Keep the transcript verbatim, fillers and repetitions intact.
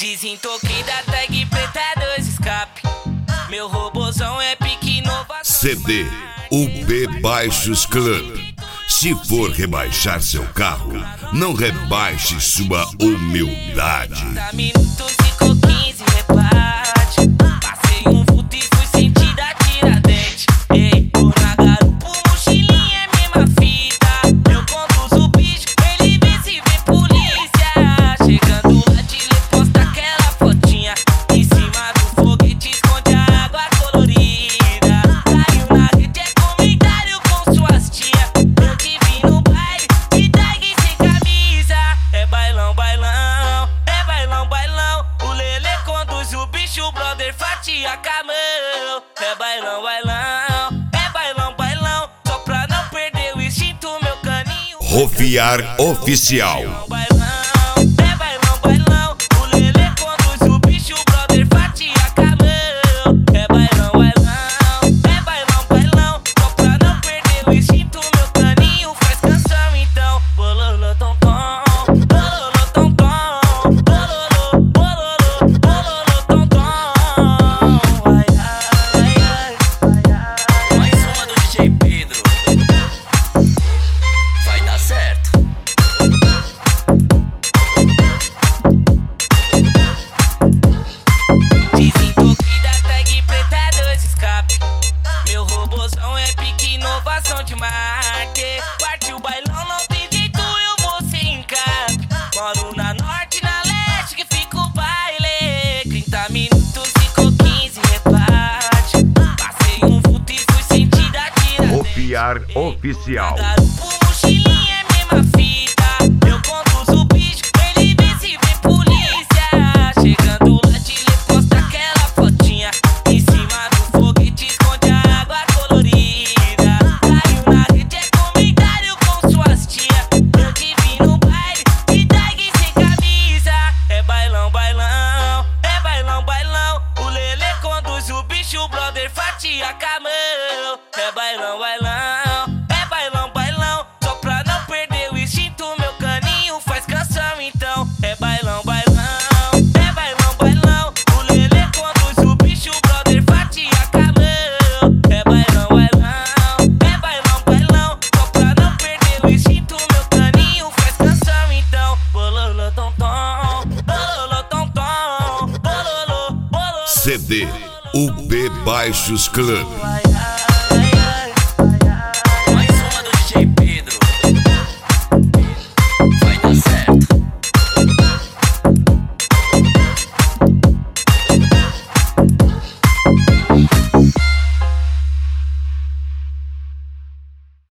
Desentoquei da tag preta, dois escape. Meu robozão é pique inovação. C D U B Baixos Club. Se for rebaixar seu carro, não rebaixe sua humildade. trinta minutos ficou quinze, rebate. Passei um vulto e fui sentir a Tiradentes. Ei, tô na garupa, mochilinha é mesma fita. Eu conduzo o bicho, ele vê se vê polícia. Chegando lá de lê, posta aquela fotinha. Em cima do foguete esconde a água colorida. Caiu na rede, é comentário com suas tia. Eu te vi no baile, de tag sem camisa. É bailão, bailão, é bailão, bailão. O Lelê conduz o bicho, o brother fatia com a mão. É bailão, bailão, é bailão, bailão. Só pra não perder o instinto, meu caninho. Rofiar Oficial. É bailão, bailão. O Lelê conduz o bicho, o brother fatia com a mão. É bailão, bailão, é bailão, bailão. Só pra não perder o instinto, meu caninho faz canção então. Bololô, tom, tom. Bololô, tom, tom. Bololô, bololô, bololô, tom, tom. Ai, ai, ai, ai, ai. Mais uma do D J Pedro. Vai dar certo. Desentoquei da tag preta, dois escape. Meu robozão é pique inovação de marque. Partiu o bailão, não tem jeito, eu vou sem encape. Moro na norte, na leste, que fica o baile. trinta minutos ficou quinze, rebate. Passei um vulto e fui sentir a Tiradentes. Rofiar Oficial. Garupa, mochilinha é mesma fita. Eu conduzo o bicho, ele vê se vê polícia. Chegando lá de lê, posta aquela fotinha. Em cima do foguete esconde a água colorida. Caiu na rede, é comentário com suas tia. Eu te vi no baile, de tag sem camisa. É bailão, bailão, é bailão, bailão. O Lelê conduz o bicho, o brother fatia com a mão. É bailão, bailão, é bailão, bailão. Só pra não perder o instinto, meu caninho faz canção então. É bailão, bailão, é bailão, bailão. O Lelê conduz o bicho, o brother fatia com a mão. É bailão, bailão, é bailão, bailão. Só pra não perder o instinto, meu caninho faz canção então. Bololô, tom, tom. Bololô, tom, tom. Bololô, bololô. C D U B Baixos Club. Ai,